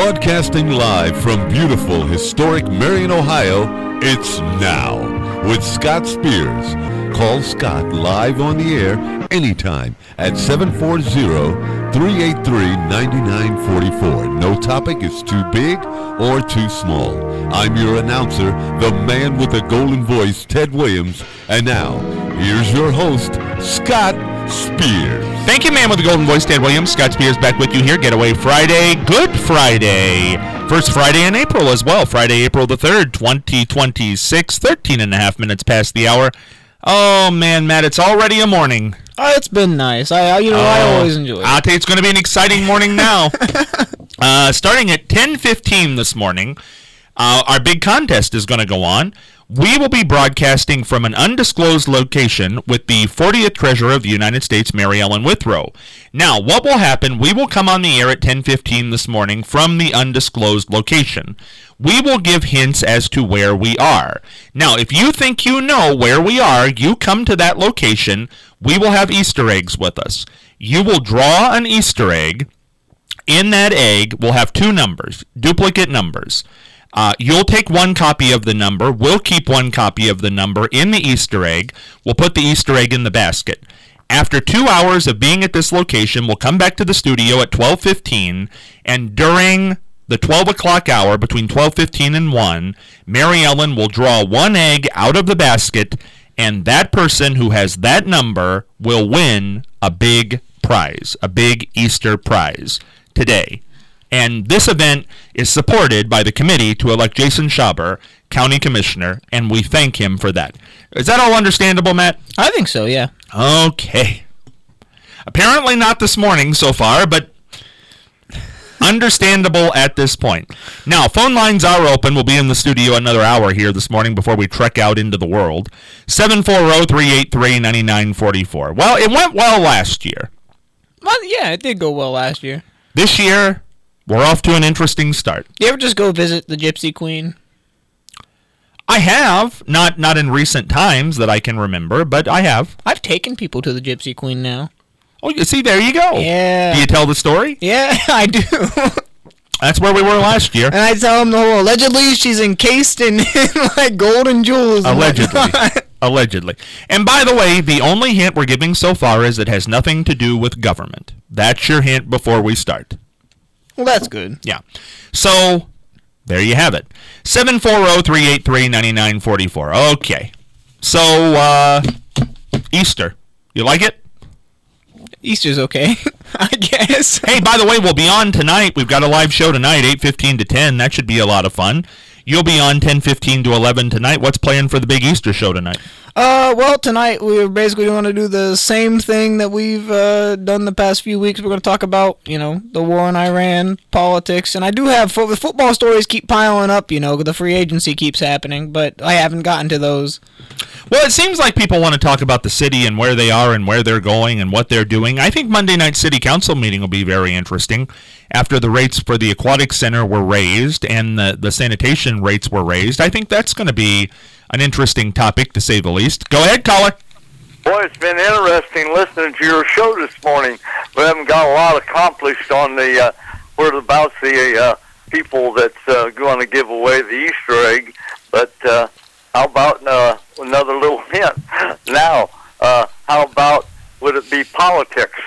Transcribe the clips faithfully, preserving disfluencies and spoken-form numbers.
Broadcasting live from beautiful, historic Marion, Ohio, it's Now with Scott Spears. Call Scott live on the air anytime at seven four zero, three eight three, nine nine four four. No topic is too big or too small. I'm your announcer, the man with the golden voice, Ted Williams. And now, here's your host, Scott Spears. Thank you, man with the golden voice, Ted Williams. Scott Spears back with you here. Getaway Friday, Good Friday. First Friday in April as well. Friday, April the third, twenty twenty-six, thirteen and a half minutes past the hour. Oh, man, Matt, it's already a morning. Oh, it's been nice. I, you know, oh, I always enjoy it. I'll tell you, it's going to be an exciting morning now. uh, starting at ten fifteen this morning, uh, our big contest is going to go on. We will be broadcasting from an undisclosed location with the fortieth Treasurer of the United States, Mary Ellen Withrow. Now, what will happen, we will come on the air at ten fifteen this morning from the undisclosed location. We will give hints as to where we are. Now, if you think you know where we are, you come to that location. We will have Easter eggs with us. You will draw an Easter egg. In that egg, we'll have two numbers, duplicate numbers. Uh, you'll take one copy of the number. We'll keep one copy of the number in the Easter egg. We'll put the Easter egg in the basket. After two hours of being at this location, we'll come back to the studio at twelve fifteen, and during the twelve o'clock hour, between twelve fifteen and one, Mary Ellen will draw one egg out of the basket, and that person who has that number will win a big prize, a big Easter prize today. And this event is supported by the committee to elect Jason Schaber, County Commissioner, and we thank him for that. Is that all understandable, Matt? I think so, yeah. Okay. Apparently not this morning so far, but understandable at this point. Now, phone lines are open. We'll be in the studio another hour here this morning before we trek out into the world. seven four zero, three eight three, nine nine four four. Well, it went well last year. Well, yeah, it did go well last year. This year, we're off to an interesting start. You ever just go visit the Gypsy Queen? I have. Not not in recent times that I can remember, but I have. I've taken people to the Gypsy Queen now. Oh, you see, there you go. Yeah. Do you tell the story? Yeah, I do. That's where we were last year. And I tell them the whole, allegedly she's encased in, in like gold and jewels. Allegedly. Allegedly. And by the way, the only hint we're giving so far is it has nothing to do with government. That's your hint before we start. Well, that's good. Yeah. So, there you have it. seven four zero, three eight three, nine nine four four. Okay. So, uh, Easter. You like it? Easter's okay, I guess. Hey, by the way, we'll be on tonight. We've got a live show tonight, eight fifteen to ten. That should be a lot of fun. You'll be on ten fifteen to eleven tonight. What's playing for the big Easter show tonight? Uh, well, tonight we're basically going to do the same thing that we've uh, done the past few weeks. We're going to talk about, you know, the war in Iran, politics, and I do have fo- the football stories keep piling up. You know, the free agency keeps happening, but I haven't gotten to those. Well, it seems like people want to talk about the city and where they are and where they're going and what they're doing. I think Monday night city council meeting will be very interesting after the rates for the aquatic center were raised and the, the sanitation rates were raised. I think that's going to be an interesting topic, to say the least. Go ahead, caller. Boy, it's been interesting listening to your show this morning. We haven't got a lot accomplished on the, uh, word about the uh, people that's uh, going to give away the Easter egg, but uh, how about uh, another little hint? Now, uh, how about, would it be politics?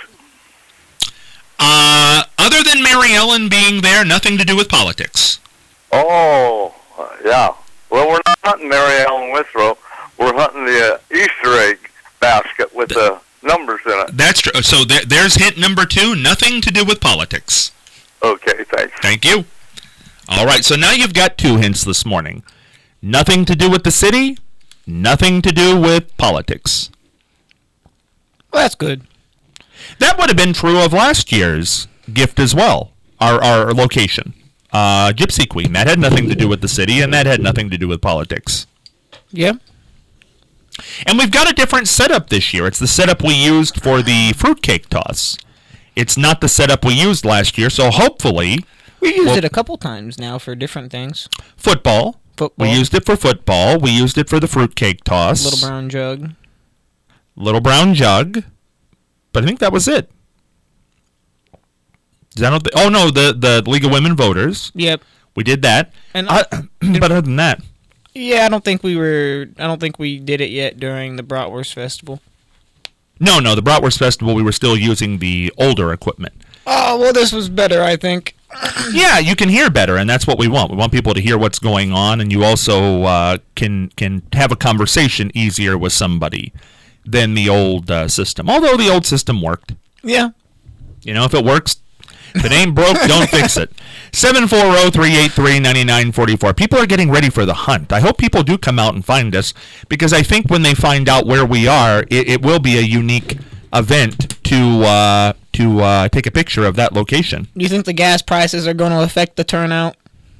Uh, other than Mary Ellen being there, nothing to do with politics. Oh, uh, yeah. Well, we're not hunting Mary Ellen Withrow. We're hunting the uh, Easter egg basket with the uh, numbers in it. That's true. So there, there's hint number two, nothing to do with politics. Okay, thanks. Thank you. All right, so now you've got two hints this morning. Nothing to do with the city, nothing to do with politics. Well, that's good. That would have been true of last year's gift as well, our, our location. Uh, Gypsy Queen. That had nothing to do with the city, and that had nothing to do with politics. Yeah. And we've got a different setup this year. It's the setup we used for the fruitcake toss. It's not the setup we used last year, so hopefully... We used well, it a couple times now for different things. Football. Football. We used it for football. We used it for the fruitcake toss. Little brown jug. Little brown jug. But I think that was it. I don't. Th- oh no, the the League of Women Voters. Yep. We did that. And uh, but other than that, yeah, I don't think we were. I don't think we did it yet during the Bratwurst Festival. No, no, the Bratwurst Festival, we were still using the older equipment. Oh well, this was better, I think. Yeah, you can hear better, and that's what we want. We want people to hear what's going on, and you also uh, can can have a conversation easier with somebody than the old uh, system. Although the old system worked. Yeah. You know, if it works, if it ain't broke, don't fix it. seven four zero, three eight three, nine nine four four. People are getting ready for the hunt. I hope people do come out and find us, because I think when they find out where we are, it, it will be a unique event to uh, to uh, take a picture of that location. Do you think the gas prices are going to affect the turnout?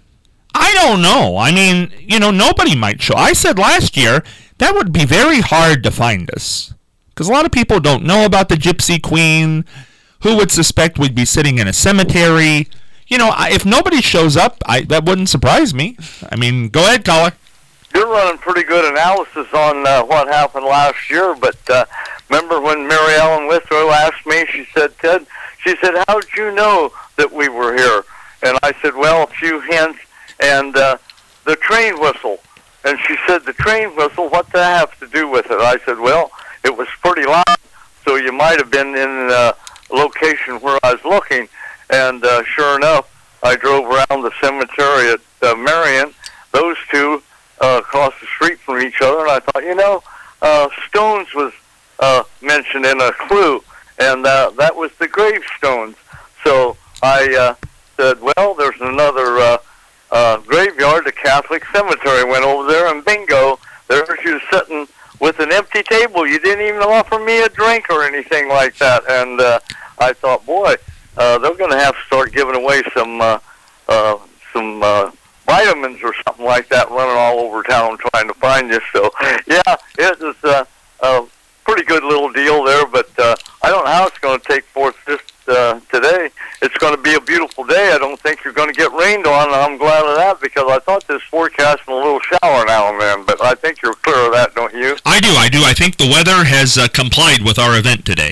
I don't know. I mean, you know, nobody might show. I said last year that would be very hard to find us, because a lot of people don't know about the Gypsy Queen. Who would suspect we'd be sitting in a cemetery? You know, I, if nobody shows up, I, that wouldn't surprise me. I mean, go ahead, caller. You're running pretty good analysis on uh, what happened last year, but uh, remember when Mary Ellen Withrow asked me, she said, Ted, she said, how did you know that we were here? And I said, well, a few hints and uh, the train whistle. And she said, the train whistle, what does that have to do with it? I said, well, it was pretty loud, so you might have been in uh, a location where I was looking. And uh, sure enough, I drove around the cemetery at uh, Marion, those two uh, across the street from each other, and I thought, you know, uh, Stones was uh, mentioned in a clue, and uh, that was the gravestones. So I uh, said, well, there's another uh, uh, graveyard, the Catholic cemetery. Went over there, and bingo, there she was sitting with an empty table. You didn't even offer me a drink or anything like that. And uh, I thought, boy, uh, they're going to have to start giving away some uh, uh, some uh, vitamins or something like that, running all over town trying to find you. So, yeah, it was uh, a pretty good little deal there, but uh, I don't know how it's going to take forth just uh, today. It's going to be a beautiful day. I don't think you're going to get rained on, and I'm glad of that, because I thought this forecasting a little shower now and then, but I think you're clear of that, don't you? I do, I do. I think the weather has uh, complied with our event today.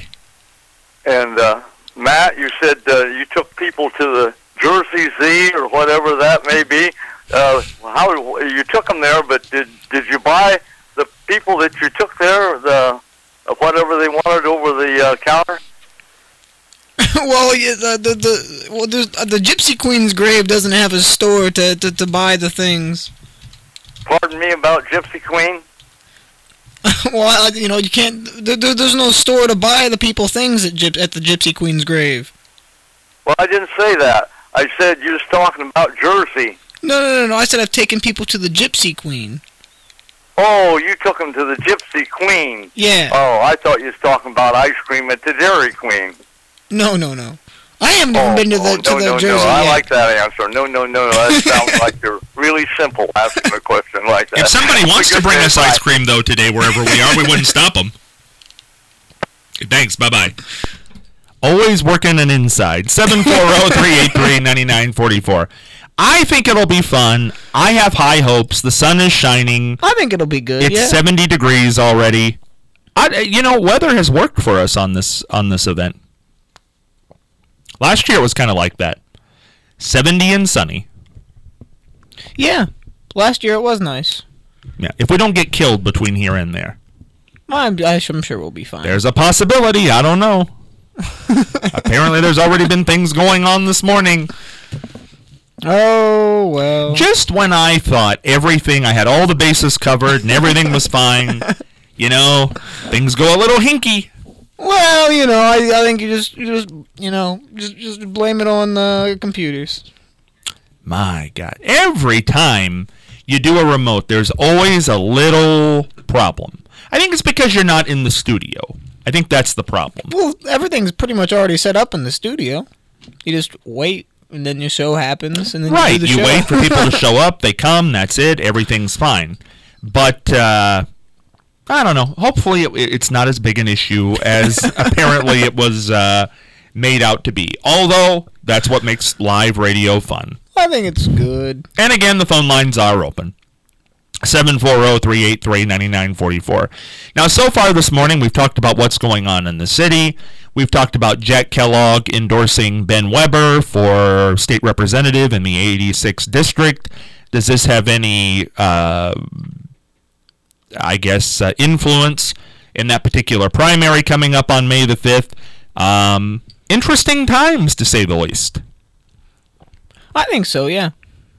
And, uh, Matt, you said uh, you took people to the Jersey Z or whatever that may be. Uh, how you took them there, but did did you buy the people that you took there the uh, whatever they wanted over the uh, counter? Well, yeah, the the, the well, there's, uh, the Gypsy Queen's grave doesn't have a store to, to, to buy the things. Pardon me about Gypsy Queen? Well, you know, you can't. There, there's no store to buy the people things at, Gyp, at the Gypsy Queen's grave. Well, I didn't say that. I said you was talking about Jersey. No, no, no, no. I said I've taken people to the Gypsy Queen. Oh, you took them to the Gypsy Queen. Yeah. Oh, I thought you was talking about ice cream at the Dairy Queen. No, no, no. I haven't even oh, been to the, oh, to no, the no, Jersey no. yet. I like that answer. No, no, no. That sounds like you're really simple asking a question like that. If somebody wants to bring us ice cream, though, today, wherever we are, we wouldn't stop them. Thanks. Bye-bye. Always working an inside. seven four zero, three eight three, nine nine four four. I think it'll be fun. I have high hopes. The sun is shining. I think it'll be good. It's yeah. seventy degrees already. I, you know, weather has worked for us on this on this event. Last year it was kind of like that. seventy and sunny. Yeah. Last year it was nice. Yeah. If we don't get killed between here and there. I'm, I'm sure we'll be fine. There's a possibility. I don't know. Apparently there's already been things going on this morning. Oh, well. Just when I thought everything, I had all the bases covered and everything was fine, you know, things go a little hinky. Well, you know, I, I think you just, you just, you know, just, just blame it on the computers. My God. Every time you do a remote, there's always a little problem. I think it's because you're not in the studio. I think that's the problem. Well, everything's pretty much already set up in the studio. You just wait, and then your show happens, and then right. you do the you show. wait for people to show up, they come, that's it, everything's fine. But, uh... I don't know. Hopefully it, it's not as big an issue as apparently it was uh, made out to be. Although, that's what makes live radio fun. I think it's good. And again, the phone lines are open. seven four zero, three eight three, nine nine four four. Now, so far this morning, we've talked about what's going on in the city. We've talked about Jack Kellogg endorsing Ben Weber for state representative in the eighty-sixth district. Does this have any, uh, I guess, uh, influence in that particular primary coming up on May the fifth? Um, interesting times, to say the least. I think so, yeah.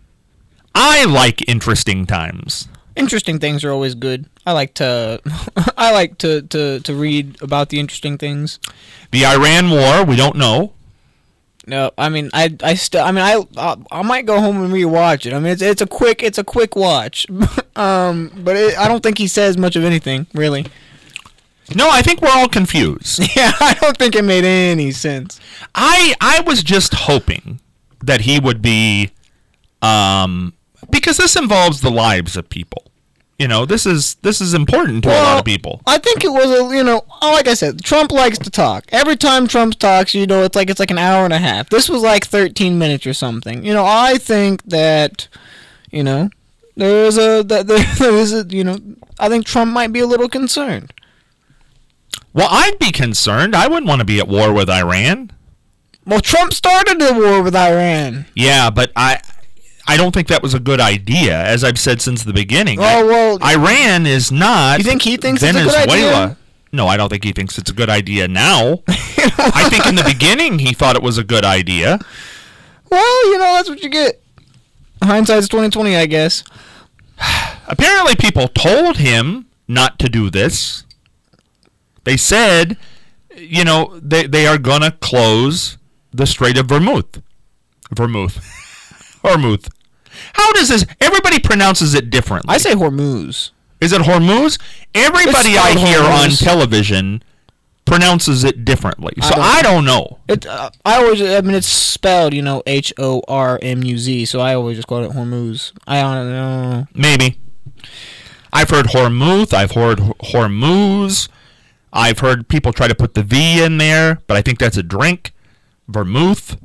I like interesting times. Interesting things are always good. I like to, I like to, to, to read about the interesting things. The Iran war, we don't know. No, I mean, I, I still, I mean, I, I, I might go home and rewatch it. I mean, it's, it's a quick, it's a quick watch. um, but it, I don't think he says much of anything, really. No, I think we're all confused. Yeah, I don't think it made any sense. I, I was just hoping that he would be, um, because this involves the lives of people. You know, this is this is important to well, a lot of people. I think it was a, you know, like I said, Trump likes to talk. Every time Trump talks, you know, it's like it's like an hour and a half. This was like thirteen minutes or something. You know, I think that, you know, there is a that there, there is a, you know, I think Trump might be a little concerned. Well, I'd be concerned. I wouldn't want to be at war with Iran. Well, Trump started the war with Iran. Yeah, but I I don't think that was a good idea, as I've said since the beginning. Oh, well, Iran is not You think he thinks Venezuela. it's a good idea? No, I don't think he thinks it's a good idea now. I think in the beginning he thought it was a good idea. Well, you know, that's what you get. Hindsight's twenty twenty, I guess. Apparently people told him not to do this. They said, you know, they, they are going to close the Strait of Vermouth. Vermouth. Hormuz. How does this... Everybody pronounces it differently. I say Hormuz. Is it Hormuz? Everybody I spelled hear on Hormuz. television pronounces it differently. So I don't- don't know. It, uh, I always, I mean, it's spelled, you know, H O R M U Z, so I always just call it Hormuz. I don't know. Maybe. I've heard Hormuth. I've heard Hormuz. I've heard people try to put the V in there, but I think that's a drink. Vermouth.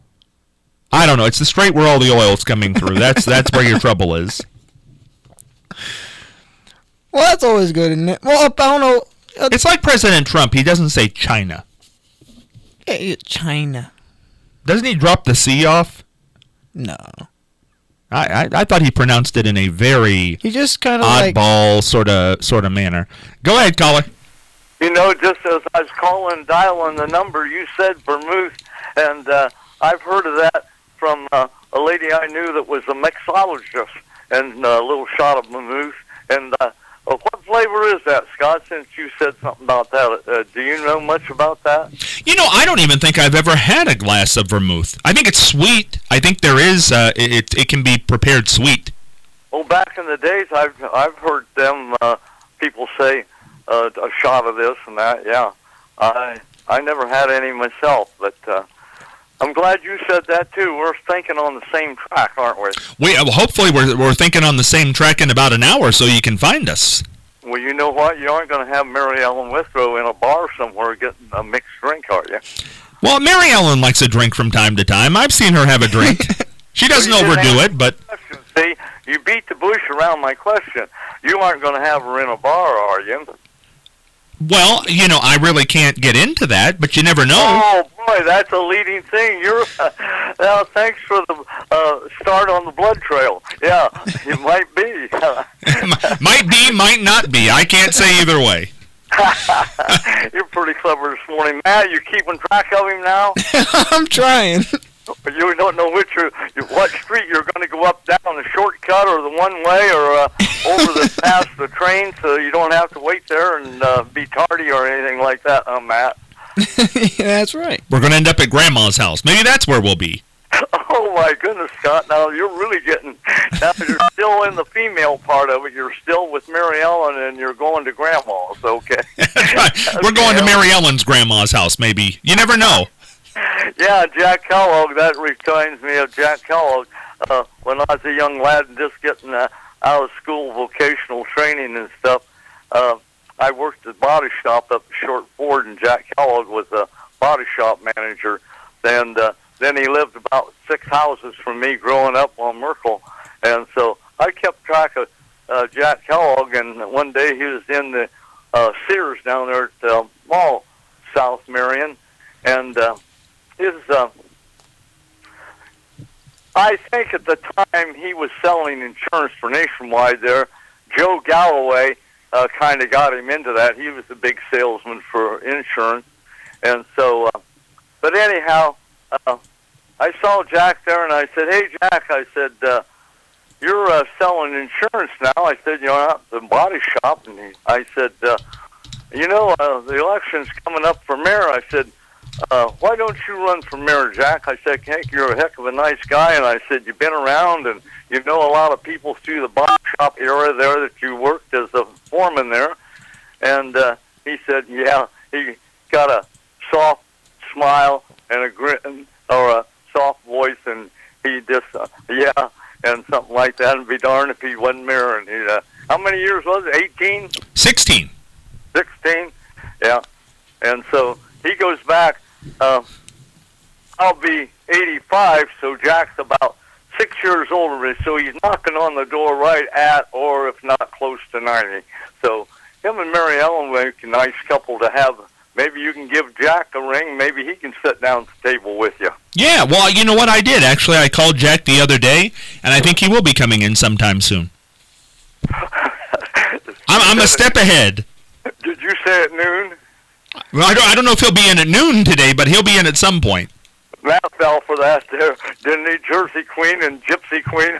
I don't know. It's the strait where all the oil's coming through. That's that's where your trouble is. Well, that's always good, isn't it? Well, I don't know. Uh, It's like President Trump. He doesn't say China. eh, China. Doesn't he drop the C off? No. I, I, I thought he pronounced it in a very He just kind of like... oddball sort of sort of manner. Go ahead, caller. You know, just as I was calling, dialing the number, you said vermouth, and uh, I've heard of that from uh, a lady I knew that was a mixologist, and uh, a little shot of vermouth. And uh, uh, what flavor is that, Scott, since you said something about that? Uh, do you know much about that? You know, I don't even think I've ever had a glass of vermouth. I think it's sweet. I think there is, uh, it, it can be prepared sweet. Well, back in the days, I've, I've heard them, uh, people say, uh, a shot of this and that, yeah. I I never had any myself, but uh, I'm glad you said that, too. We're thinking on the same track, aren't we? We uh, hopefully we're we're thinking on the same track in about an hour, so you can find us. Well, you know what? You aren't going to have Mary Ellen Withrow in a bar somewhere getting a mixed drink, are you? Well, Mary Ellen likes a drink from time to time. I've seen her have a drink. She doesn't You didn't overdo answer it, but question. See, you beat the bush around my question. You aren't going to have her in a bar, are you? well, you know, I really can't get into that, but you never know. Oh, boy, that's a leading thing. You're uh, now, thanks for the uh, start on the blood trail. Yeah, it might be. Might be, might not be. I can't say either way. You're pretty clever this morning, Matt. You keeping track of him now? I'm trying. You don't know which or what street you're going to go up, down the shortcut, or the one way, or uh, over the past the train, so you don't have to wait there and uh, be tardy or anything like that, huh, Matt? Yeah, that's right. We're going to end up at Grandma's house. Maybe that's where we'll be. Oh my goodness, Scott! Now you're really getting. Now you're still in the female part of it. You're still with Mary Ellen, and you're going to Grandma's. Okay. That's right. We're going to Mary Ellen's Grandma's house, maybe. You never know. Yeah, Jack Kellogg. That reminds me of Jack Kellogg. Uh, when I was a young lad and just getting uh, out of school, vocational training and stuff, uh, I worked at a body shop up at Short Ford, and Jack Kellogg was a body shop manager. And uh, then he lived about six houses from me growing up on Merkel. And so I kept track of uh, Jack Kellogg, and one day he was in the uh, Sears down there at the mall South Marion, and uh, his. Uh, I think at the time he was selling insurance for Nationwide there, Joe Galloway uh, kind of got him into that. He was a big salesman for insurance. And so, uh, but anyhow, uh, I saw Jack there and I said, hey, Jack, I said, uh, you're uh, selling insurance now. I said, you know, at the body shop. And he, I said, uh, you know, uh, the election's coming up for mayor. I said, Uh, why don't you run for mayor, Jack? I said, Hank, you're a heck of a nice guy. And I said, you've been around and you know a lot of people through the body shop era there that you worked as a foreman there. And uh, he said, yeah, he got a soft smile and a grin, or a soft voice, and he just, uh, yeah, and something like that. And be darned if he wasn't mayor. And he, uh, how many years was it? eighteen? sixteen. sixteen? Yeah. And so he goes back. Uh, I'll be eighty-five, so Jack's about six years older than me, so he's knocking on the door right at, or if not, close to ninety. So him and Mary Ellen make a nice couple to have. Maybe you can give Jack a ring. Maybe he can sit down at the table with you. Yeah, well, you know what I did? Actually, I called Jack the other day, and I think he will be coming in sometime soon. I'm, I'm a step ahead. Did you say at noon? Well, I don't, I don't know if he'll be in at noon today, but he'll be in at some point. Matt fell for that there, didn't he? Jersey Queen and Gypsy Queen.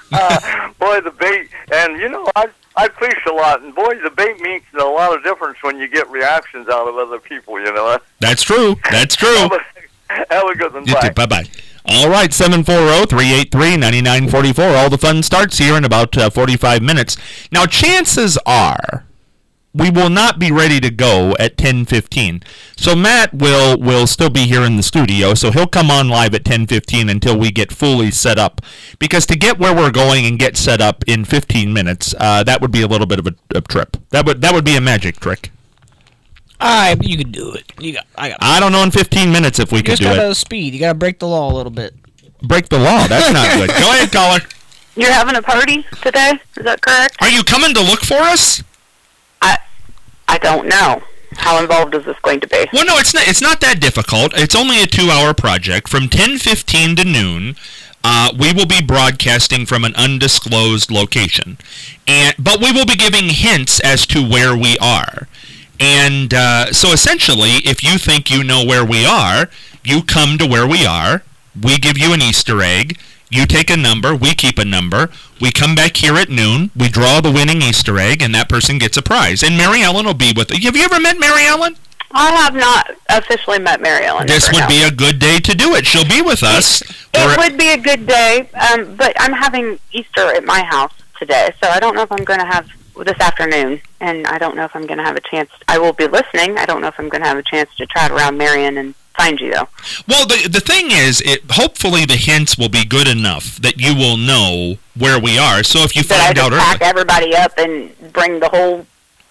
Boy, the bait. And, you know, I I fish a lot, and, boy, the bait makes a lot of difference when you get reactions out of other people, you know. That's true. That's true. Have a good one. Bye. Bye-bye. All right, seven four zero, three eight three, nine nine four four. All the fun starts here in about uh, forty-five minutes. Now, chances are we will not be ready to go at ten fifteen. So Matt will will still be here in the studio, so he'll come on live at ten fifteen until we get fully set up. Because to get where we're going and get set up in fifteen minutes, uh, that would be a little bit of a, a trip. That would that would be a magic trick. All right, you can do it. You got. I got. I don't know in fifteen minutes if we you could just do gotta it. speed. You gotta break the law a little bit. Break the law. That's not good. Go ahead, caller. You're having a party today? Is that correct? Are you coming to look for us? I I don't know. How involved is this going to be? Well, no, it's not. It's not that difficult. It's only a two-hour project from ten fifteen to noon. Uh, we will be broadcasting from an undisclosed location, and but we will be giving hints as to where we are. And uh, so, essentially, if you think you know where we are, you come to where we are. We give you an Easter egg. You take a number, we keep a number, we come back here at noon, we draw the winning Easter egg, and that person gets a prize. And Mary Ellen will be with us. Have you ever met Mary Ellen? I have not officially met Mary Ellen. This would be a good day to do it. She'll be with us. It would be a good day, um, but I'm having Easter at my house today, so I don't know if I'm going to have this afternoon, and I don't know if I'm going to have a chance. I will be listening. I don't know if I'm going to have a chance to trot around Marion and find you, though. Well, the the thing is, it hopefully the hints will be good enough that you will know where we are. So if you find that I out just pack early, everybody up and bring the whole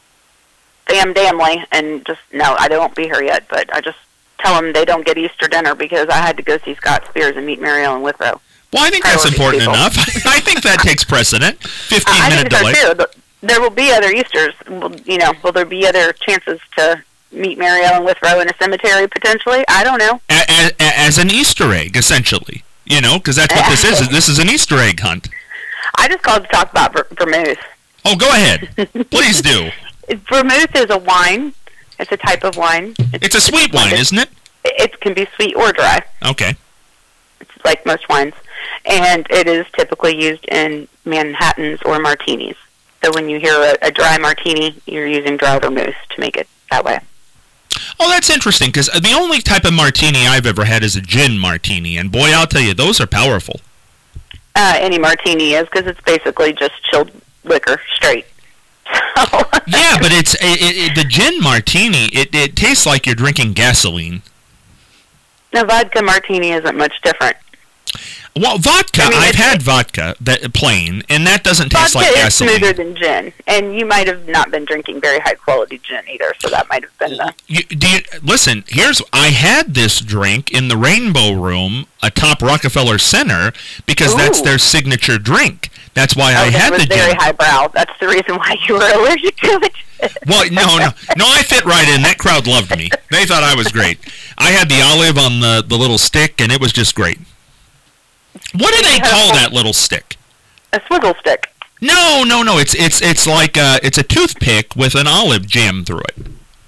fam damly, and just no, I won't be here yet. But I just tell them they don't get Easter dinner because I had to go see Scott Spears and meet Mary Ellen Withrow. Well, I think that's important people. enough. I think that takes precedent. Fifteen I minute think delay. so too. There will be other Easters. You know, will there be other chances to meet Mary Ellen Withrow in a cemetery potentially? I don't know. As, as an Easter egg, essentially. You know, because that's what this is. This is an Easter egg hunt. I just called to talk about ver- vermouth. Oh, go ahead. Please do. Vermouth is a wine. It's a type of wine. It's, It's a sweet wine, isn't it? It can be sweet or dry. Okay. It's like most wines. And it is typically used in Manhattans or martinis. So when you hear a, a dry martini, you're using dry vermouth to make it that way. Oh, that's interesting, because the only type of martini I've ever had is a gin martini, and boy, I'll tell you, those are powerful. Uh, any martini is, because it's basically just chilled liquor, straight. So. Yeah, but it's it, it, the gin martini, it, it tastes like you're drinking gasoline. No, vodka martini isn't much different. Well, vodka, I mean, I've had vodka, that plain, and that doesn't taste vodka like is gasoline. smoother than gin, and you might have not been drinking very high-quality gin either, so that might have been the... You, do you, listen, here's, I had this drink in the Rainbow Room atop Rockefeller Center, because Ooh. that's their signature drink. That's why I Oh, had it was the very gin. highbrow. That's the reason why you were allergic to it. Well, no, no, no. I fit right in. That crowd loved me. They thought I was great. I had the olive on the, the little stick, and it was just great. What do they call that little stick? A swizzle stick. No, no, no. It's it's it's like a, it's a toothpick with an olive jammed through it.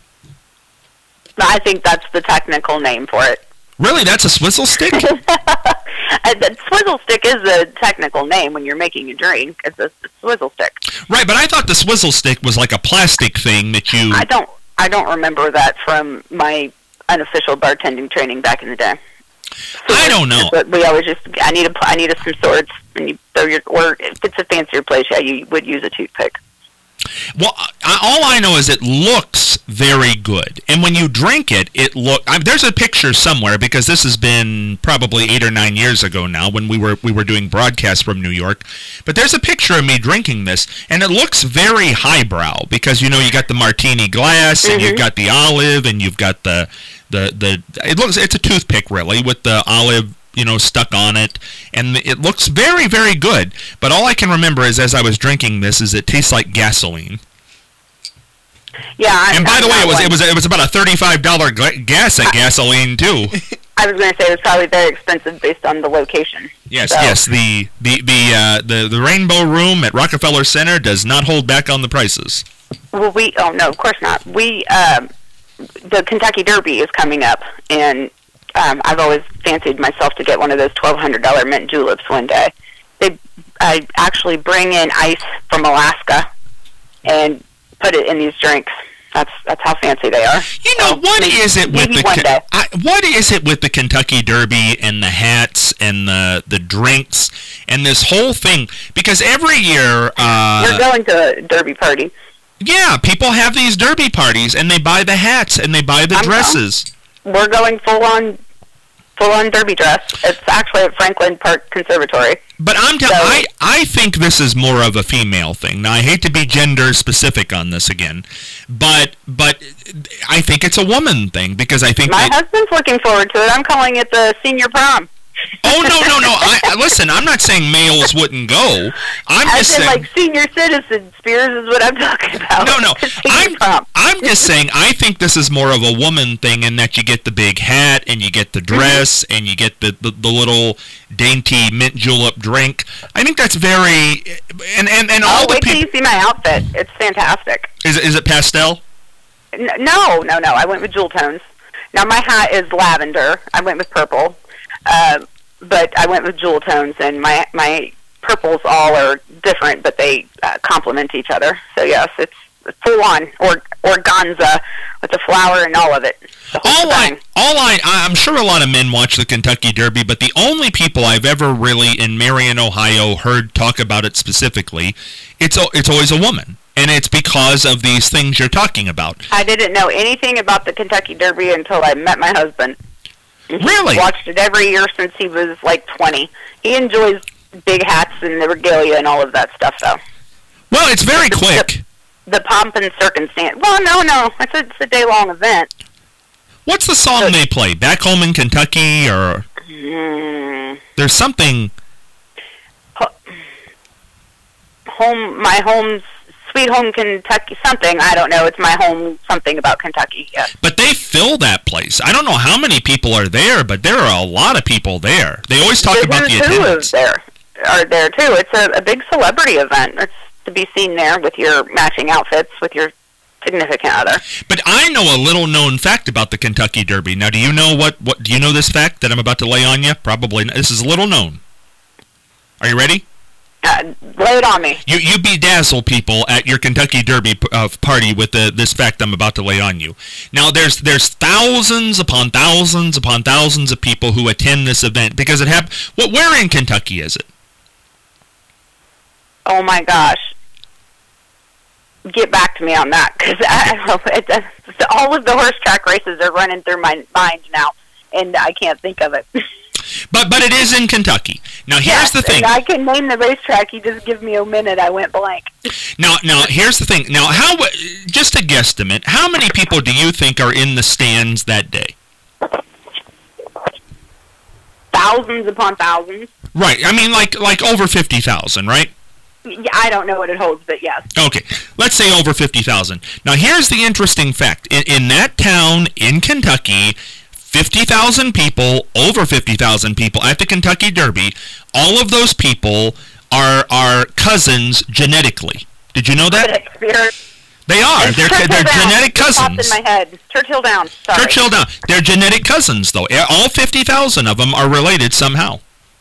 I think that's the technical name for it. Really, that's a swizzle stick? The swizzle stick is a technical name when you're making a drink. It's a, a swizzle stick. Right, but I thought the swizzle stick was like a plastic thing that you... I don't I don't remember that from my unofficial bartending training back in the day. So I don't know. But we always just, I need a, I need a, some swords, and you throw your, or if it's a fancier place, yeah, you would use a toothpick. Well, I, all I know is it looks very good, and when you drink it, it look. I, there's a picture somewhere because this has been probably eight or nine years ago now when we were we were doing broadcasts from New York. But there's a picture of me drinking this, and it looks very highbrow because you know you got the martini glass, and mm-hmm. you've got the olive, and you've got the the the. It looks it's a toothpick really with the olive, you know, stuck on it, and it looks very, very good. But all I can remember is as I was drinking this, is it tastes like gasoline. Yeah. I, and by I, the way, I it was went. it was it was about a thirty-five dollar gas at gasoline too. I was going to say it was probably very expensive based on the location. Yes, so. yes. The the the uh, the the Rainbow Room at Rockefeller Center does not hold back on the prices. Well, we oh no, of course not. We um, the Kentucky Derby is coming up, and Um, I've always fancied myself to get one of those twelve hundred dollar mint juleps one day. They, I actually bring in ice from Alaska and put it in these drinks. That's that's how fancy they are. You know, so what maybe, is it with the one day. I, what is it with the Kentucky Derby and the hats and the the drinks and this whole thing? Because every year, uh, you're going to a Derby party. Yeah, people have these Derby parties and they buy the hats and they buy the I'm dresses. Dumb. We're going full on, full on derby dress. It's actually at Franklin Park Conservatory. But I'm t- so, I I think this is more of a female thing. Now I hate to be gender specific on this again, but but I think it's a woman thing because I think my that, husband's looking forward to it. I'm calling it the senior prom. Oh no no no! I, listen, I'm not saying males wouldn't go. I'm As just in, saying, like senior citizen Spears is what I'm talking about. No no, I'm prom. I'm just saying I think this is more of a woman thing in that you get the big hat and you get the dress mm-hmm. and you get the, the, the little dainty mint julep drink. I think that's very and and and all oh, the wait till people. you see my outfit. It's fantastic. Is it, is it pastel? N- no no no. I went with jewel tones. Now my hat is lavender. I went with purple. Uh, but I went with jewel tones, and my my purples all are different, but they uh, complement each other. So yes, it's full on or organza with the flower and all of it. All I, all I, I'm sure a lot of men watch the Kentucky Derby, but the only people I've ever really in Marion, Ohio, heard talk about it specifically, it's it's always a woman. And it's because of these things you're talking about. I didn't know anything about the Kentucky Derby until I met my husband. Really? He's watched it every year since he was like twenty. He enjoys big hats and the regalia and all of that stuff, though. Well, it's very the, quick. The, the pomp and circumstance. Well, no, no. It's a, it's a day-long event. What's the song so, they play? Back Home in Kentucky, or... Mm, there's something... Home, my home's... Sweet Home Kentucky, something, I don't know. It's my home, something about Kentucky, yes. But they fill that place. I don't know how many people are there, but there are a lot of people there. They always talk the about the attendance. attendance. There are there, too. It's a, a big celebrity event. It's to be seen there with your matching outfits, with your significant other. But I know a little-known fact about the Kentucky Derby. Now, do you know what, what? Do you know this fact that I'm about to lay on you? Probably not. This is little known. Are you ready? Uh, lay it on me. You you bedazzle people at your Kentucky Derby uh, party with the, this fact I'm about to lay on you. Now, there's there's thousands upon thousands upon thousands of people who attend this event because it hap- Well, where in Kentucky is it? Oh my gosh! Get back to me on that because all of the horse track races are running through my mind now, and I can't think of it. But but it is in Kentucky. Now here's yes, the thing. And I can name the racetrack. You just give me a minute. I went blank. Now now here's the thing. Now how just a guesstimate, how many people do you think are in the stands that day? Thousands upon thousands. Right. I mean like like over fifty thousand, right? Yeah, I don't know what it holds, but yes. Okay, let's say over fifty thousand. Now, here's the interesting fact. In, in that town in Kentucky, fifty thousand people, over fifty thousand people at the Kentucky Derby, all of those people are are cousins genetically. Did you know that? They are. They're, they're genetic cousins. Popped in my head. Churchill Downs. Sorry. Churchill Downs. They're genetic cousins, though. All fifty thousand of them are related somehow.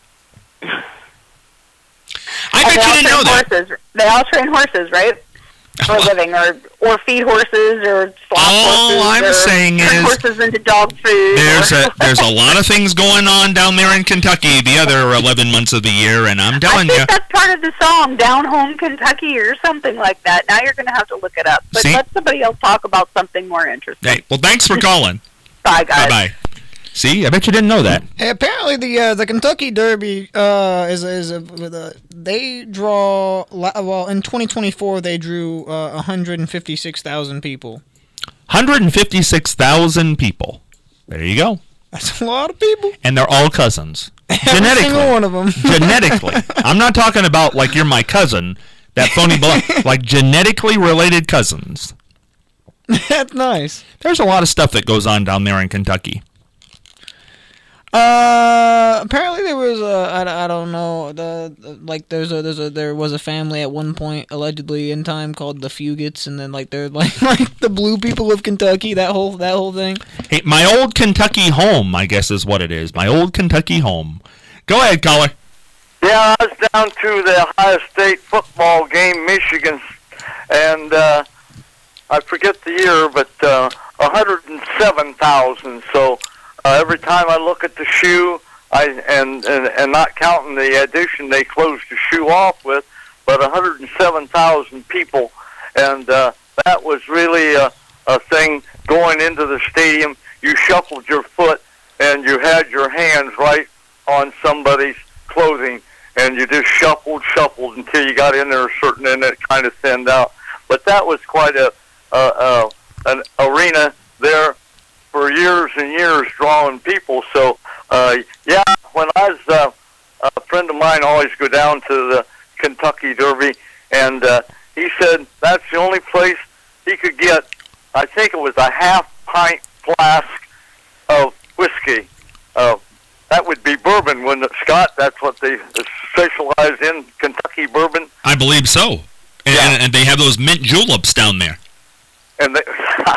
I bet you didn't know that. Horses. They all train horses, right? For a living, or or feed horses, or slop all horses. I'm or saying turn is horses into dog food. There's or a there's a lot of things going on down there in Kentucky the other eleven months of the year, and I'm telling I think you. that's part of the song, "Down Home Kentucky" or something like that. Now you're going to have to look it up. But See? let somebody else talk about something more interesting. Hey, well, thanks for calling. Bye, guys. Bye bye. See, I bet you didn't know that. Hey, apparently, the uh, the Kentucky Derby uh, is is a, with a, they draw well in twenty twenty-four they drew uh, one hundred fifty-six thousand people. one hundred fifty-six thousand people. There you go. That's a lot of people. And they're all cousins. Every Genetically. single one of them. Genetically. I'm not talking about like you're my cousin, that phony blood. Like genetically related cousins. That's nice. There's a lot of stuff that goes on down there in Kentucky. Uh, apparently there was a I, I don't know the like there's a there's a there was a family at one point allegedly in time called the Fugits, and then like they're like like the blue people of Kentucky, that whole that whole thing. Hey, my old Kentucky home, I guess is what it is. My old Kentucky home. Go ahead, caller. Yeah, I was down to the Ohio State football game, Michigan, and uh, I forget the year, but uh, one hundred seven thousand. So. Uh, every time I look at the shoe, I and, and and not counting the edition they closed the shoe off with, but one hundred seven thousand people, and uh, that was really a, a thing going into the stadium. You shuffled your foot, and you had your hands right on somebody's clothing, and you just shuffled, shuffled until you got in there a certain, and it kind of thinned out. But that was quite a, a, a an arena there. For years and years drawing people. So, uh, yeah, when I was, uh, a friend of mine always go down to the Kentucky Derby, and uh, he said that's the only place he could get, I think it was a half-pint flask of whiskey. Uh, that would be bourbon, wouldn't it, Scott? That's what they specialize in, Kentucky bourbon. I believe so. And, Yeah. and they have those mint juleps down there. And they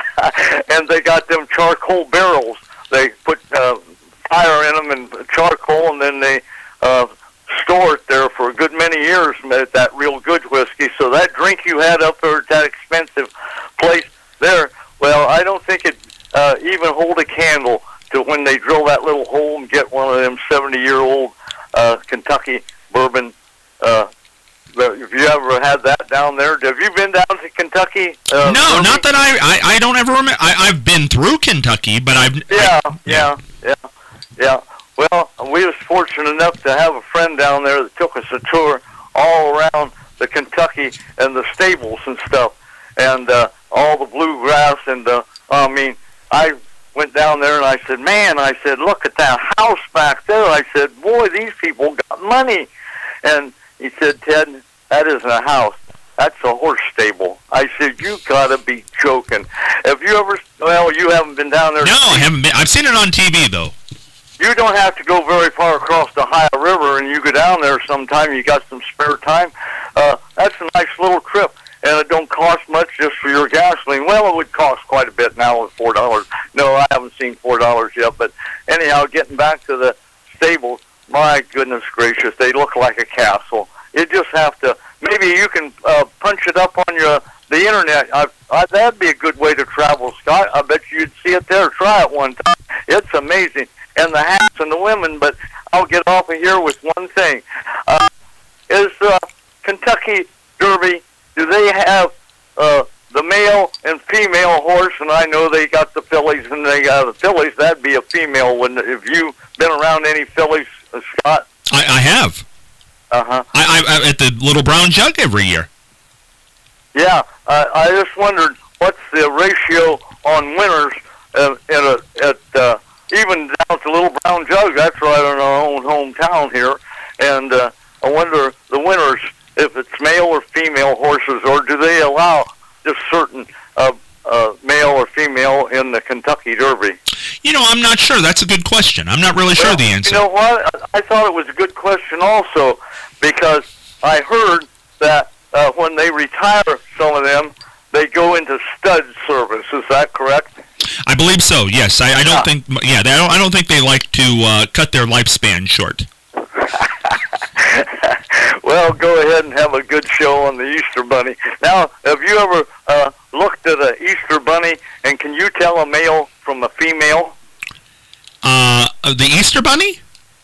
and they got them charcoal barrels. They put uh, fire in them and charcoal, and then they uh, store it there for a good many years. Made that real good whiskey. So that drink you had up there at that expensive place there, well, I don't think it uh, even hold a candle to when they drill that little hole and get one of them seventy-year-old uh, Kentucky bourbon. Uh, Have you ever had that down there? Have you been down to Kentucky? Uh, no, Derby? not that I, I. I don't ever remember. I, I've been through Kentucky, but I've. Yeah, I, yeah, yeah, yeah. Well, we was fortunate enough to have a friend down there that took us a tour all around the Kentucky and the stables and stuff, and uh, all the bluegrass. And uh, I mean, I went down there and I said, "Man," I said, "look at that house back there." I said, "Boy, these people got money." And he said, "Ted, that isn't a house. That's a horse stable." I said, "You gotta be joking." Have you ever, well, you haven't been down there. No, I haven't been. I've seen it on T V, though. You don't have to go very far across the Ohio River, and you go down there sometime. You got some spare time. Uh, that's a nice little trip, and it don't cost much just for your gasoline. Well, it would cost quite a bit now with four dollars. No, I haven't seen four dollars yet, but anyhow, getting back to the stables, my goodness gracious, they look like a castle. You just have to, maybe you can uh, punch it up on your the internet. I, I, that'd be a good way to travel, Scott. I bet you'd see it there. Try it one time. It's amazing. And the hats and the women, but I'll get off of here with one thing. Uh, is uh, Kentucky Derby, do they have uh, the male and female horse? And I know they got the fillies and they got the fillies. That'd be a female, wouldn't it? Have you been around any fillies, uh, Scott? I, I have. Uh-huh. I, I, I at the Little Brown Jug every year. Yeah, uh, I just wondered what's the ratio on winners uh, at, a, at uh, even down to Little Brown Jug. That's right in our own hometown here, and uh, I wonder the winners if it's male or female horses, or do they allow just certain uh, uh, male or female in the Kentucky Derby? You know, I'm not sure. That's a good question. I'm not really sure Well, the answer. You know what? I thought it was a good question also, because I heard that uh, when they retire some of them, they go into stud service. Is that correct? I believe so. Yes, I, I don't Yeah. think. Yeah, they don't, I don't think they like to uh, cut their lifespan short. Well, go ahead and have a good show on the Easter Bunny. Now, have you ever uh, looked at an Easter Bunny, and can you tell a male from a female? Uh, the Easter Bunny?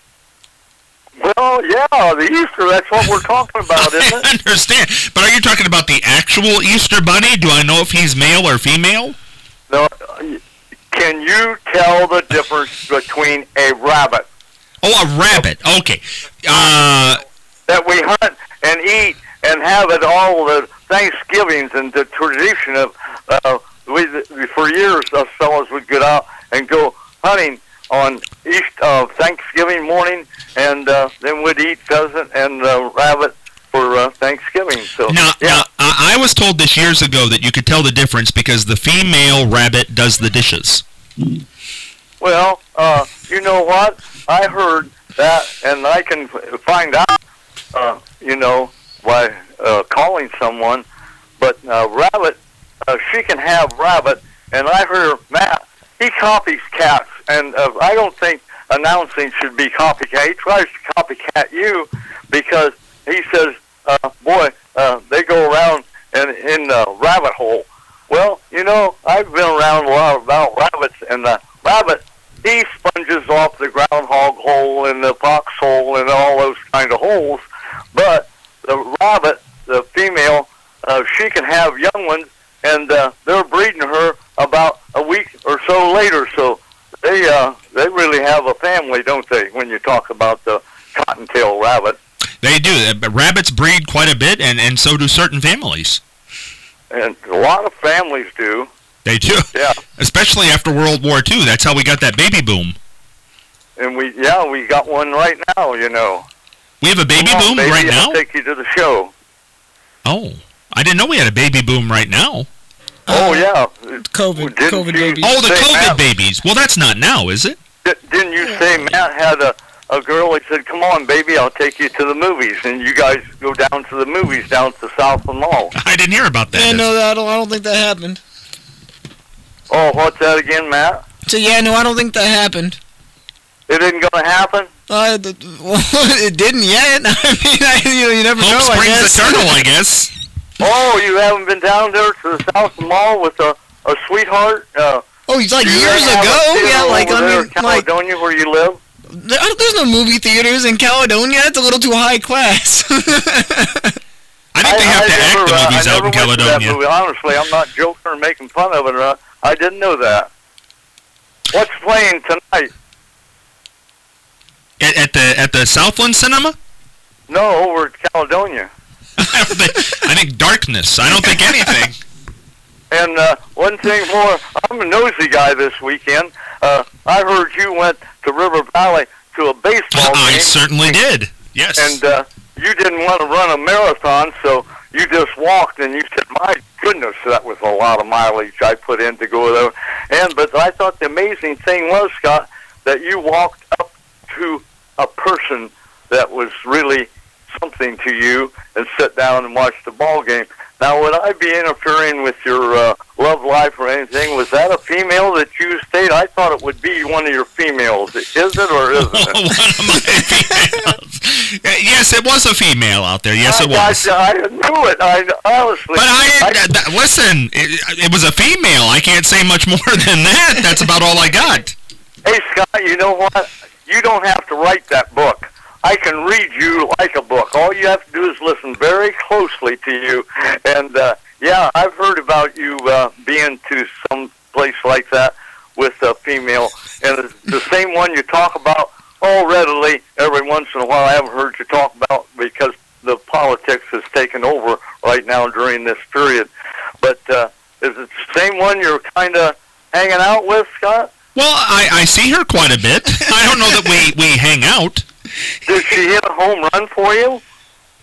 Well, yeah, the Easter, that's what we're talking about, isn't I it? understand. But are you talking about the actual Easter Bunny? Do I know if he's male or female? No, can you tell the difference between a rabbit Oh, a rabbit. Okay. Uh, that we hunt and eat and have at all the Thanksgivings and the tradition of, uh, we, for years, us fellows would get out and go hunting on East uh, Thanksgiving morning, and uh, then we'd eat pheasant and uh, rabbit for uh, Thanksgiving. So now, yeah, now, I I was told this years ago that you could tell the difference because the female rabbit does the dishes. well, uh, you know what? I heard that, and I can f- find out, uh, you know, by uh, calling someone. But uh, rabbit, uh, she can have rabbit, and I heard Matt. He copies cats, and uh, I don't think announcing should be copycat. He tries to copycat you because he says, uh, boy, uh, they go around and in the rabbit hole. Well, you know, I've been around a lot about rabbits, and the rabbit, he sponges off the groundhog hole and the fox hole and all those kind of holes. But the rabbit, the female, uh, she can have young ones, and uh, they're breeding her about a week or so later. So they uh, they really have a family, don't they, when you talk about the cottontail rabbit? They do. Uh, Rabbits breed quite a bit, and, and so do certain families. And a lot of families do. They do. Yeah. Especially after World War Two. That's how we got that baby boom. And we, yeah, we got one right now, you know. We have a baby Come on, boom baby, right I'll now? take you to the show. Oh. I didn't know we had a baby boom right now. Oh, yeah. COVID, Didn't COVID you babies. Oh, the say, COVID Matt, babies. Well, that's not now, is it? di- Didn't you say Matt had a, a girl, he said, come on, baby, I'll take you to the movies. And you guys go down to the movies down to Southland Mall. I didn't hear about that. Yeah, no, I don't. I don't think that happened. Oh, what's that again, Matt? So yeah, no, I don't think that happened. It isn't going to happen? Uh, the, well, it didn't yet. I mean, I, you know, you never Hope know. I springs guess. eternal, I guess. Oh, you haven't been down there to the Southland Mall with a, a sweetheart? Uh, Oh, it's like do you years have a ago. theater Yeah, like over I there mean, in like Caledonia where you live? there, there's no movie theaters in Caledonia. It's a little too high class. I think they have to act never, the uh, movies I out never in went to that Caledonia. movie. Honestly, I'm not joking or making fun of it. Uh, I didn't know that. What's playing tonight? At, at the at the Southland Cinema? No, over at Caledonia. I don't think- I think Darkness. I don't think anything. And uh, one thing more, I'm a nosy guy this weekend. Uh, I heard you went to River Valley to a baseball I game. certainly did. Yes. And uh, you didn't want to run a marathon, so you just walked, and you said, my goodness, that was a lot of mileage I put in to go there. And But I thought the amazing thing was, Scott, that you walked up to a person that was really something to you and sit down and watch the ball game. Now, would I be interfering with your uh, love life or anything? Was that a female that you stayed? I thought it would be one of your females. Is it or isn't it? One of my females. Yes, it was a female out there. Yes, I, it was. I, I knew it. I honestly. But I, that, that- listen, it, it was a female. I can't say much more than that. That's about all I got. Hey, Scott, you know what? You don't have to write that book. I can read you like a book. All you have to do is listen very closely to you. And, uh, yeah, I've heard about you uh, being to some place like that with a female. And it's the same one you talk about all readily every once in a while. I haven't heard you talk about because the politics has taken over right now during this period. But uh, is it the same one you're kind of hanging out with, Scott? Well, I, I see her quite a bit. I don't know that we, we hang out. Did she hit a home run for you?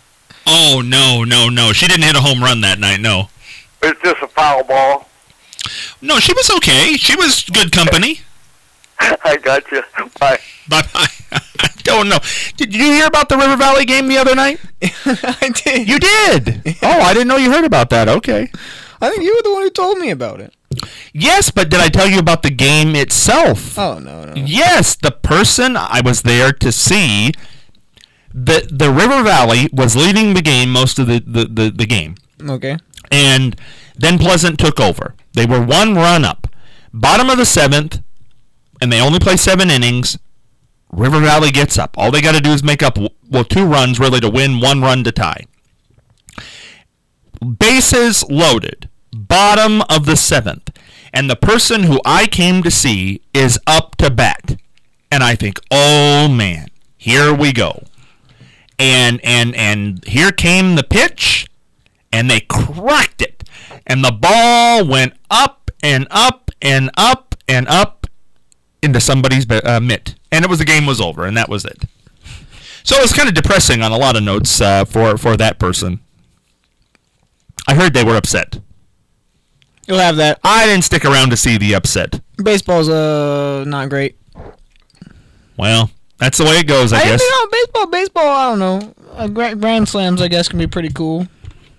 Oh, no, no, no. She didn't hit a home run that night, no. It's just a foul ball. No, she was okay. She was good company. I got you. Bye. Bye-bye. I don't know. Did you hear about the River Valley game the other night? I did. You did? Oh, I didn't know you heard about that. Okay. I think you were the one who told me about it. Yes, but did I tell you about the game itself? Oh, no, no. Yes, the person I was there to see, the the River Valley was leading the game most of the, the, the, the game. Okay. And then Pleasant took over. They were one run up. Bottom of the seventh, and they only play seven innings. River Valley gets up. All they got to do is make up, well, two runs really to win, one run to tie. Bases loaded. Bottom of the seventh. And the person who I came to see is up to bat. And I think, oh, man, here we go. And and and here came the pitch, and they cracked it. And the ball went up and up and up and up into somebody's uh, mitt. And it was the game was over, and that was it. So it was kind of depressing on a lot of notes uh, for, for that person. I heard they were upset. You'll have that. I didn't stick around to see the upset. Baseball's uh not great. Well, that's the way it goes, I, I guess. You know, baseball, baseball. I don't know. Uh, grand, grand slams, I guess, can be pretty cool.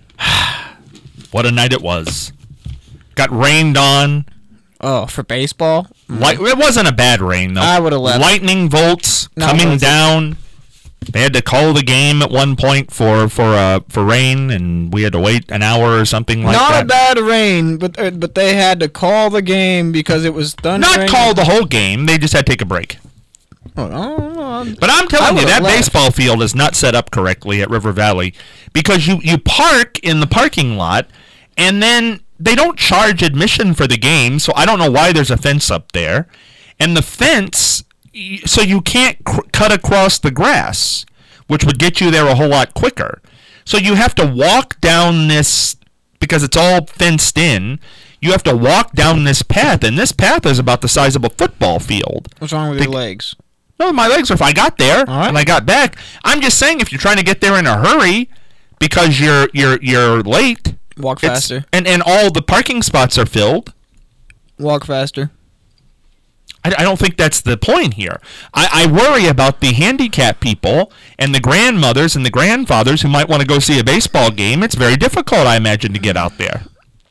What a night it was. Got rained on. Oh, for baseball? Light, it wasn't a bad rain, though. I would have left. Lightning bolts No, coming it wasn't. down. They had to call the game at one point for for uh, for rain, and we had to wait an hour or something like Not that. a bad rain, but uh, but they had to call the game because it was thundering. Not call the whole game. They just had to take a break. Oh, no, no. But I'm telling I you, that would've left. baseball field is not set up correctly at River Valley because you, you park in the parking lot, and then they don't charge admission for the game, so I don't know why there's a fence up there. And the fence, y- so you can't cr- cut across the grass, which would get you there a whole lot quicker. So you have to walk down this, because it's all fenced in, you have to walk down this path, and this path is about the size of a football field. What's wrong with The- your legs? No, my legs are fine. I got there, All right. and I got back. I'm just saying, if you're trying to get there in a hurry because you're you're you're late, Walk it's- faster. and and all the parking spots are filled. Walk faster. I, I don't think that's the point here. I, I worry about the handicapped people and the grandmothers and the grandfathers who might want to go see a baseball game. It's very difficult, I imagine, to get out there.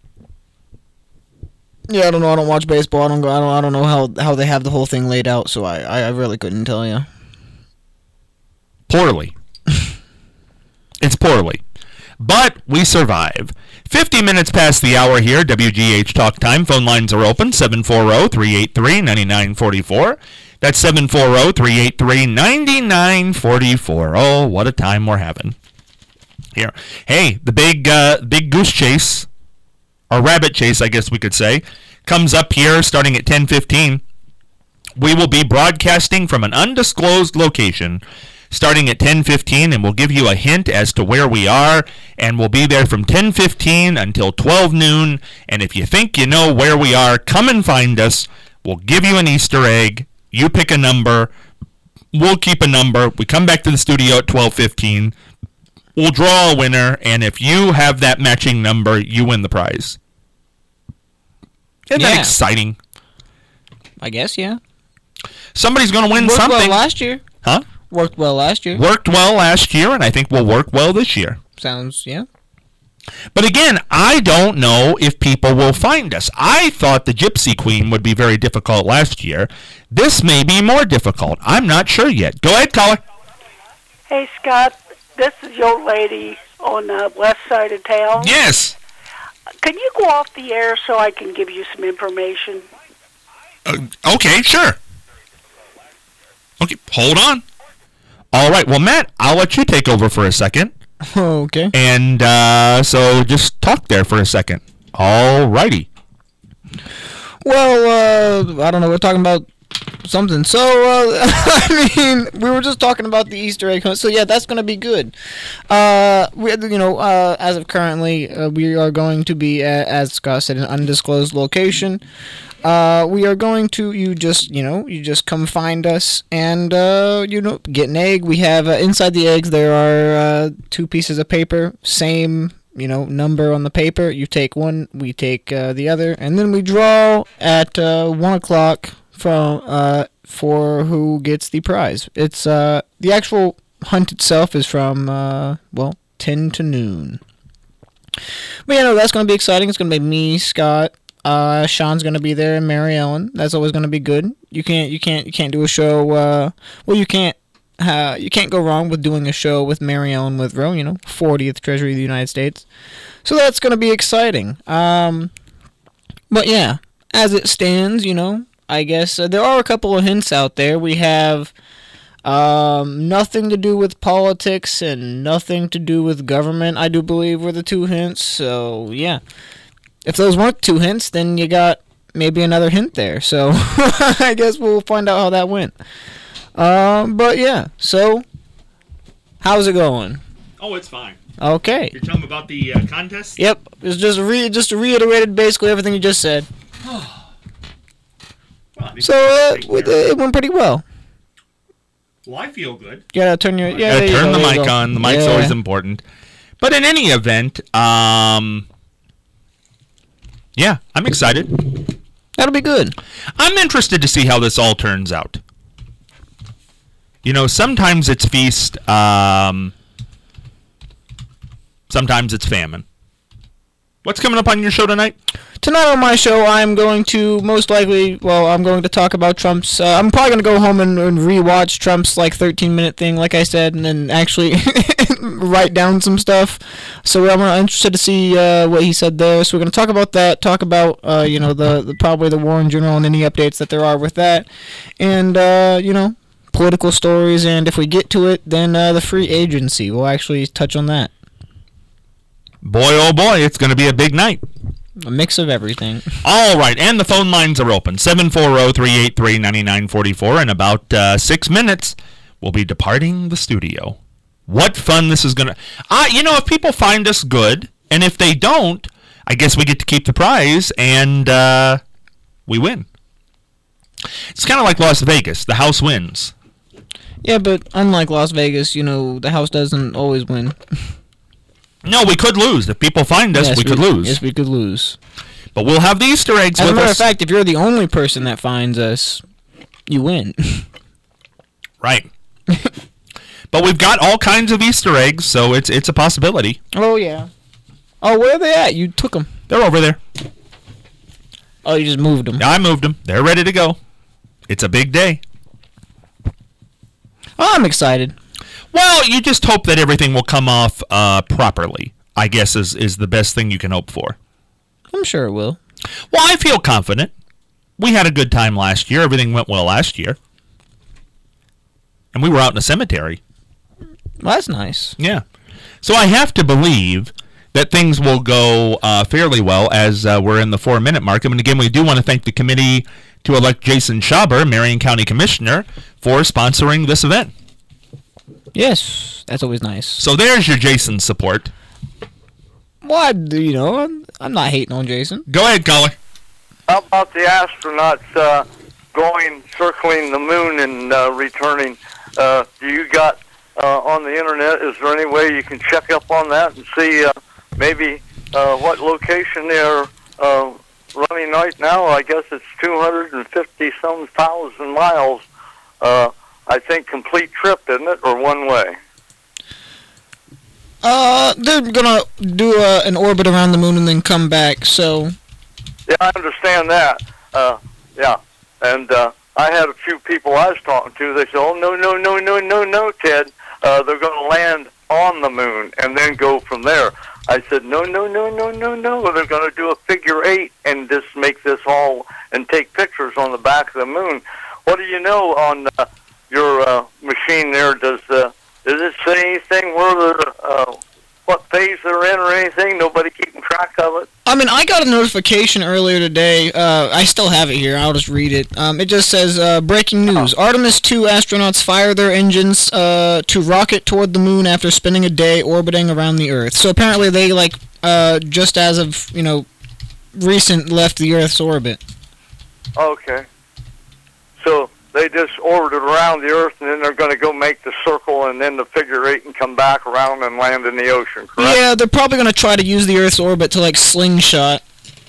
Yeah, I don't know. I don't watch baseball. I don't go. I don't. I don't know how how they have the whole thing laid out. So I I, I really couldn't tell you. Poorly. It's poorly. But we survive. fifty minutes past the hour here, W G H Talk Time. Phone lines are open, seven four zero, three eight three, nine nine four four. That's seven four zero, three eight three, nine nine four four. Oh, what a time we're having here. Hey, the big uh, big goose chase, or rabbit chase, I guess we could say, comes up here starting at ten fifteen. We will be broadcasting from an undisclosed location starting at ten fifteen, and we'll give you a hint as to where we are, and we'll be there from ten fifteen until twelve noon, and if you think you know where we are, come and find us. We'll give you an Easter egg. You pick a number. We'll keep a number. We come back to the studio at twelve fifteen. We'll draw a winner, and if you have that matching number, you win the prize. Isn't that Yeah. exciting? I guess yeah. Somebody's going to win Worked something. well last year. Huh? Worked well last year. Worked well last year, and I think will work well this year. Sounds yeah. But again, I don't know if people will find us. I thought the Gypsy Queen would be very difficult last year. This may be more difficult. I'm not sure yet. Go ahead, caller. Hey, Scott, this is your lady on the west side of town. Yes. Can you go off the air so I can give you some information? Uh, okay, sure. Okay, hold on. All right, well, Matt, I'll let you take over for a second. Okay. And uh, so just talk there for a second. All righty. Well, uh, I don't know. We're talking about something. So, uh, I mean, we were just talking about the Easter egg hunt. So, yeah, that's going to be good. Uh, we, you know, uh, as of currently, uh, we are going to be, at, as Scott said, an undisclosed location. Uh, we are going to, you just, you know, you just come find us and, uh, you know, get an egg. We have, uh, inside the eggs, there are uh, two pieces of paper, same, you know, number on the paper. You take one, we take uh, the other, and then we draw at uh, one o'clock from uh, for who gets the prize. It's uh, the actual hunt itself is from uh, well ten to noon. But you know that's going to be exciting. It's going to be me, Scott, uh, Sean's going to be there, and Mary Ellen. That's always going to be good. You can't you can't you can't do a show. Uh, well, you can't. Uh, you can't go wrong with doing a show with Mary Ellen Withrow, you know, fortieth Treasury of the United States. So that's going to be exciting. Um, but yeah, as it stands, you know, I guess uh, there are a couple of hints out there. We have um, nothing to do with politics and nothing to do with government, I do believe, were the two hints. So yeah, if those weren't two hints, then you got maybe another hint there. So I guess we'll find out how that went. Um, but yeah, so how's it going? Oh, it's fine. Okay. You're telling me about the uh, contest? Yep, it's just re- just reiterated basically everything you just said. Well, So uh, it, it went pretty well. well, I feel good. You gotta turn your yeah. Gotta there you turn go, the there you mic go. on. The mic's Yeah. always important. But in any event, um, yeah, I'm excited. That'll be good. I'm interested to see how this all turns out. You know, sometimes it's feast, um, sometimes it's famine. What's coming up on your show tonight? Tonight on my show, I'm going to most likely, well, I'm going to talk about Trump's, uh, I'm probably going to go home and, and rewatch Trump's, like, thirteen-minute thing, like I said, and then actually write down some stuff. So I'm uh, interested to see uh, what he said there. So we're going to talk about that, talk about, uh, you know, the, the probably the war in general and any updates that there are with that. And, uh, you know, political stories, and if we get to it, then uh, the free agency. We'll actually touch on that. Boy, oh boy, it's going to be a big night. A mix of everything. All right, and the phone lines are open. seven four zero, three eight three, nine nine four four. In about uh, six minutes, we'll be departing the studio. What fun this is going to... Uh, you know, if people find us good, and if they don't, I guess we get to keep the prize, and uh, we win. It's kind of like Las Vegas. The house wins. Yeah, but unlike Las Vegas, you know, the house doesn't always win. No, we could lose. If people find us, yes, we could lose. Yes, we could lose. But we'll have the Easter eggs As with a matter us. of fact, if you're the only person that finds us, you win. Right. But we've got all kinds of Easter eggs, so it's it's a possibility. Oh, yeah. Oh, where are they at? You took them. They're over there. Oh, you just moved them. I moved them. They're ready to go. It's a big day. Oh, I'm excited. Well, you just hope that everything will come off uh, properly, I guess is, is the best thing you can hope for. I'm sure it will. Well, I feel confident. We had a good time last year. Everything went well last year. And we were out in a cemetery. Well, that's nice. Yeah. So I have to believe that things will go uh, fairly well as uh, we're in the four-minute mark. And again, we do want to thank the committee to elect Jason Schaber, Marion County Commissioner, for sponsoring this event. Yes, that's always nice. So there's your Jason support. Well, I, you know, I'm, I'm not hating on Jason. Go ahead, caller. How about the astronauts uh, going, circling the moon and uh, returning? Uh, do you got uh, on the internet, is there any way you can check up on that and see uh, maybe uh, what location they're uh, running right now? I guess it's two hundred fifty some thousand miles. Uh, I think complete trip, isn't it, or one way? Uh, they're gonna do a, an orbit around the moon and then come back, so... Yeah, I understand that. Uh, yeah, and uh, I had a few people I was talking to. They said, "Oh no, no, no, no, no, no, Ted. Uh, they're going to land on the moon and then go from there." I said, "No, no, no, no, no, no. They're going to do a figure eight and just make this all and take pictures on the back of the moon." What do you know on uh, your uh, machine there? Does uh, does it say anything where they're uh, what phase they're in or anything? Nobody keeping track of it? I mean, I got a notification earlier today. Uh, I still have it here. I'll just read it. Um, it just says, uh, breaking news. Artemis two astronauts fire their engines uh, to rocket toward the moon after spending a day orbiting around the Earth. So apparently they, like, uh, just as of, you know, recent left the Earth's orbit. Okay. So they just orbited around the Earth, and then they're going to go make the circle and then the figure eight and come back around and land in the ocean, correct? Yeah, they're probably going to try to use the Earth's orbit to, like, slingshot.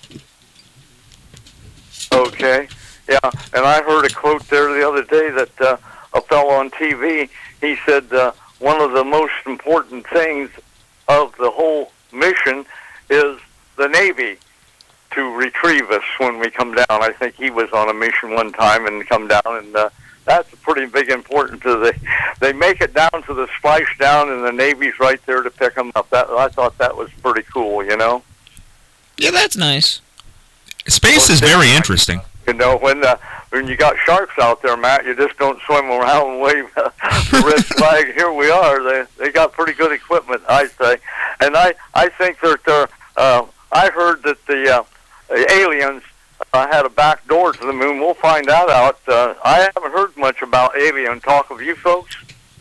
Okay. Yeah, and I heard a quote there the other day that uh, a fellow on T V, he said uh, one of the most important things of the whole mission is the Navy to retrieve us when we come down. I think he was on a mission one time and come down, and uh, that's pretty big important to the. They make it down to the splashdown, and the Navy's right there to pick them up. That I thought that was pretty cool, you know. Yeah, that's nice. Space is very interesting. You know, when uh, when you got sharks out there, Matt, you just don't swim around and wave uh, the red flag. Here we are. They they got pretty good equipment, I say, and I I think that they're. Uh, I heard that the. Uh, The aliens uh, had a back door to the moon. We'll find that out. Uh, I haven't heard much about alien talk. Of you folks?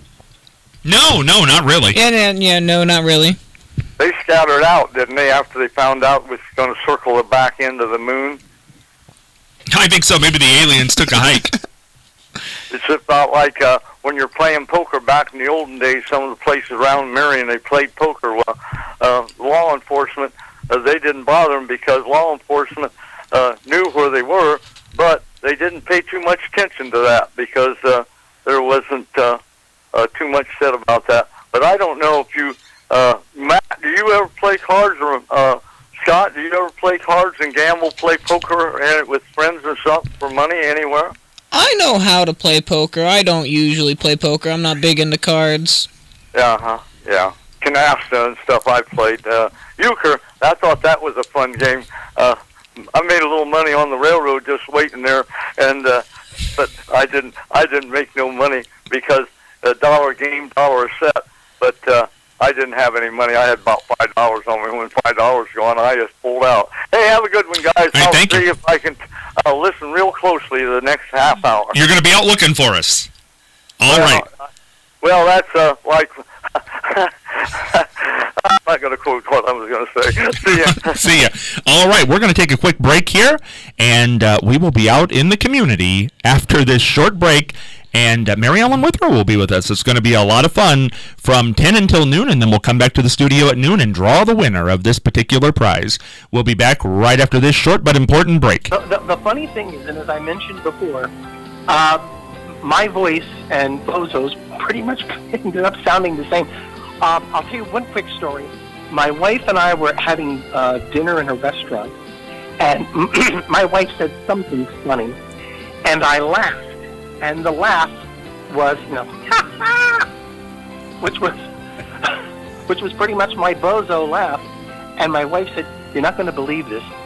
No, no, not really. Yeah, yeah, yeah, no, not really. They scattered out, didn't they, after they found out it was going to circle the back end of the moon? I think so. Maybe the aliens took a hike. It's about like uh, when you're playing poker back in the olden days, some of the places around Marion, they played poker. Well, uh, law enforcement... Uh, they didn't bother them because law enforcement uh, knew where they were, but they didn't pay too much attention to that because uh, there wasn't uh, uh, too much said about that. But I don't know if you, uh, Matt, do you ever play cards, or uh, Scott, do you ever play cards and gamble, play poker and with friends or something for money anywhere? I know how to play poker. I don't usually play poker. I'm not big into cards. Yeah, huh? Yeah. Canasta and stuff I played. Uh, euchre, I thought that was a fun game. Uh, I made a little money on the railroad just waiting there, and uh, but I didn't. I didn't make no money because a dollar game, dollar set. But uh, I didn't have any money. I had about five dollars on me. When five dollars gone, I just pulled out. Hey, have a good one, guys. Hey, I'll thank see you. if I can uh, listen real closely to the next half hour. You're going to be out looking for us. All well, right. uh, well, that's uh, like. I'm not going to quote what I was going to say. See ya. See ya. All right, we're going to take a quick break here, and uh, we will be out in the community after this short break, and uh, Mary Ellen Withrow will be with us. It's going to be a lot of fun from ten until noon, and then we'll come back to the studio at noon and draw the winner of this particular prize. We'll be back right after this short but important break. The, the, the funny thing is, and as I mentioned before, uh, my voice and Bozo's pretty much ended up sounding the same. Um, I'll tell you one quick story. My wife and I were having uh, dinner in a restaurant, and my wife said something funny, and I laughed, and the laugh was, you know, ha ha, which was, which was pretty much my Bozo laugh, and my wife said, "You're not going to believe this,